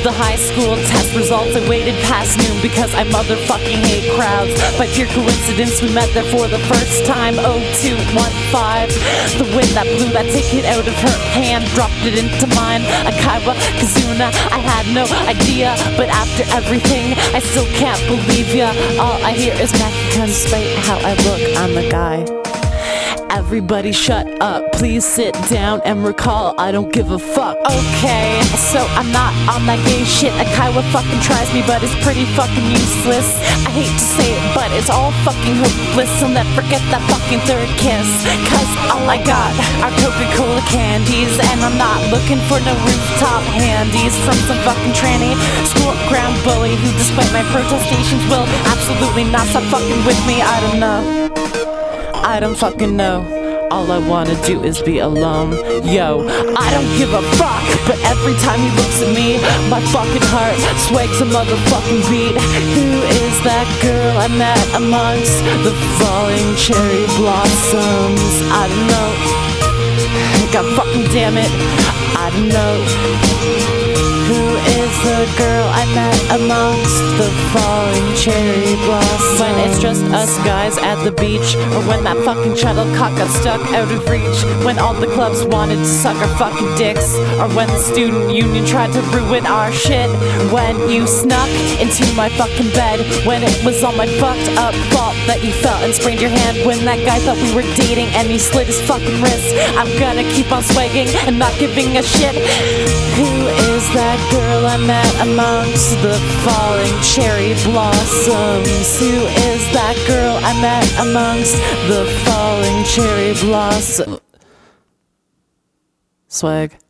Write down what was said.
the high school test results. I waited past noon because I motherfucking hate crowds. By pure coincidence, we met there for the first time. 0215. The wind that blew that ticket out of her hand dropped it into mine. Akaiwa Kazuna, I had no idea, but after everything, I still can't believe ya. All I hear is Mexican. Despite how I look, I'm a guy. Everybody shut up, please sit down and recall I don't give a fuck. Okay, so I'm not on that gay shit. Akaiwa fucking tries me, but it's pretty fucking useless. I hate to say it, but it's all fucking hopeless. So let's forget that fucking third kiss, cause all I got are Coca-Cola candies. And I'm not looking for no rooftop handies from some fucking tranny school ground bully who, despite my protestations, will absolutely not stop fucking with me. I don't know, I don't fucking know. All I wanna do is be alone. Yo, I don't give a fuck, but every time he looks at me, my fucking heart swags a motherfucking beat. Who is that girl I met amongst the falling cherry blossoms? I don't know. God fucking damn it, I don't know. Who is the girl I met amongst the falling cherry blossoms? When it's just us guys at the beach, or when that fucking shuttlecock got stuck out of reach, when all the clubs wanted to suck our fucking dicks, or when the student union tried to ruin our shit, when you snuck into my fucking bed, when it was all my fucked up fault that you fell and sprained your hand, when that guy thought we were dating and he slit his fucking wrist. I'm gonna keep on swagging and not giving a shit. Who is that girl I met amongst the falling cherry blossoms? Who is that girl I met amongst the falling cherry blossoms? Swag.